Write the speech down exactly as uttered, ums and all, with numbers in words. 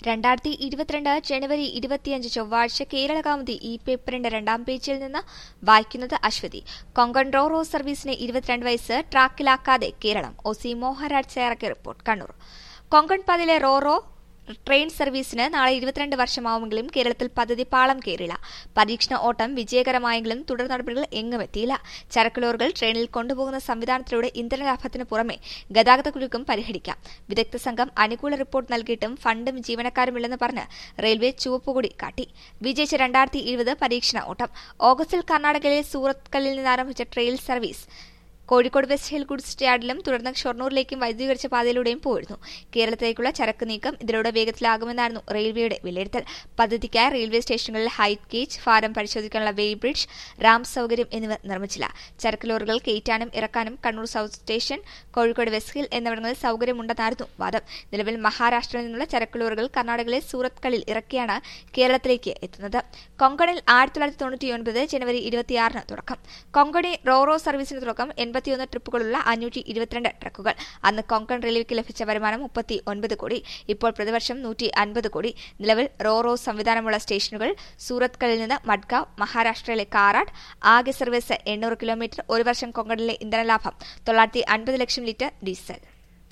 രണ്ടായിരത്തി ഇരുപത്തിരണ്ട് ജനുവരി ഇരുപത്തിയഞ്ച് ചൊവ്വാഴ്ച കേരള കൗമുദി ഈ പേപ്പറിന്റെ രണ്ടാം പേജിൽ നിന്ന് വായിക്കുന്നത് അശ്വതി. കൊങ്കൺ റോ റോ സർവീസിന് ഇരുപത്തിരണ്ട് വയസ്സ് ട്രാക്കിലാക്കാതെ കേരളം. ഒ സി മോഹൻരാജ് തയ്യാറാക്കിയ റിപ്പോർട്ട്. കണ്ണൂർ. കൊങ്കൺ പാതയിലെ റോ റോ ട്രെയിൻ സർവീസിന് നാളെ ഇരുപത്തിരണ്ട് വർഷമാവുമെങ്കിലും കേരളത്തിൽ പദ്ധതി പാളം കയറില്ല. പരീക്ഷണ ഓട്ടം വിജയകരമായെങ്കിലും തുടർ നടപടികൾ എങ്ങുമെത്തിയില്ല. ചരക്ക് ലോറികൾ ട്രെയിനിൽ കൊണ്ടുപോകുന്ന സംവിധാനത്തിലൂടെ ഇന്ധന ലാഭത്തിന് പുറമെ ഗതാഗത കുരുക്കും പരിഹരിക്കാം. വിദഗ്ധ സംഘം അനുകൂല റിപ്പോർട്ട് നൽകിയിട്ടും ഫണ്ടും ജീവനക്കാരുമില്ലെന്ന് പറഞ്ഞ് റെയിൽവേ ചുവപ്പുകൊടി കാട്ടി. വിജയിച്ച രണ്ടായിരത്തി ഇരുപത് പരീക്ഷണ ഓട്ടം. ഓഗസ്റ്റിൽ കർണാടകയിലെ സൂറത്ത് കല്ലിൽ നിന്ന് ആരംഭിച്ച train service Kozhikode west hill goods യാർഡിലും തുടർന്ന് ഷൊർണൂരിലേക്കും വൈദ്യുതീകരിച്ച പാതയിലൂടെയും പോയിരുന്നു. കേരളത്തിലേക്കുള്ള ചരക്ക് നീക്കം ഇതിലൂടെ വേഗത്തിലാകുമെന്നായിരുന്നു റെയിൽവേയുടെ വിലയിരുത്തൽ. പദ്ധതിക്കായി റെയിൽവേ സ്റ്റേഷനുകളിൽ ഹൈറ്റ് ഗേജ്, ഭാരം പരിശോധിക്കാനുള്ള വെയ് ബ്രിഡ്ജ്, റാം സൌകര്യം എന്നിവ നിർമ്മിച്ചില്ല. ചരക്ക് ലോറികൾ കയറ്റാനും ഇറക്കാനും Kannur south station, Kozhikode west hill എന്നിവിടങ്ങളിൽ സൌകര്യമുണ്ടെന്നായിരുന്നു വാദം. നിലവിൽ മഹാരാഷ്ട്രയിൽ നിന്നുള്ള ചരക്ക് ലോറികൾ കർണാടകയിലെ സൂറത്ത് കല്ലിൽ ഇറക്കിയാണ് കേരളത്തിലേക്ക് എത്തുന്നത്. കൊങ്കണിൽ ആയിരത്തി തൊള്ളായിരത്തി തൊണ്ണൂറ്റിയൊൻപത് ജനുവരി ഇരുപത്തിയാറിന് തുടക്കം. കൊങ്കണി റോ റോ സർവീസിന് തുടക്കം. എൺപത്തിയൊന്ന് ട്രിപ്പുകളുള്ള അഞ്ഞൂറ്റി ഇരുപത്തിരണ്ട് ട്രക്കുകൾ. അന്ന് കൊങ്കൺ റെയിൽവേക്ക് ലഭിച്ച വരുമാനം മുപ്പത്തി ഒൻപത് കോടി. ഇപ്പോൾ പ്രതിവർഷം നൂറ്റി അൻപത് കോടി. നിലവിൽ റോ റോ സംവിധാനമുള്ള സ്റ്റേഷനുകൾ സൂറത്ത് കല്ലിൽ നിന്ന് മഡ്ഗാവ്, മഹാരാഷ്ട്രയിലെ കാറാട്ട്. ആകെ സർവീസ് എണ്ണൂറ് കിലോമീറ്റർ. ഒരു വർഷം കൊങ്കണിലെ ഇന്ധനലാഭം തൊള്ളായിരത്തി അൻപത് ലക്ഷം ലിറ്റർ ഡീസൽ.